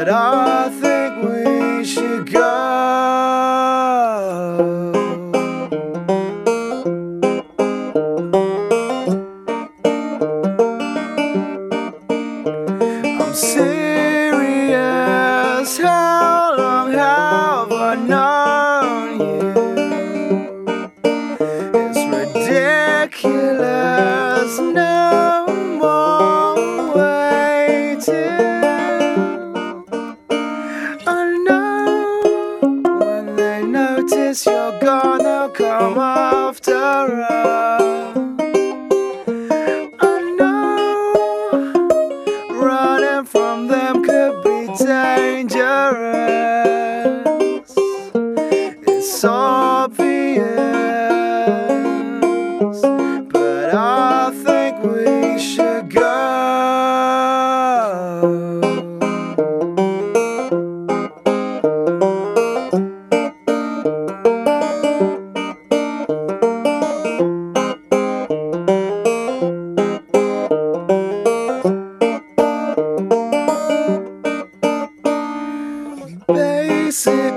but I think we should go. I'm serious, how long have I known you? It's ridiculous, no more waiting. I know when they notice you're gone, they'll come after us. Running from them could be dangerous. It's obvious, but I think we should go. Basic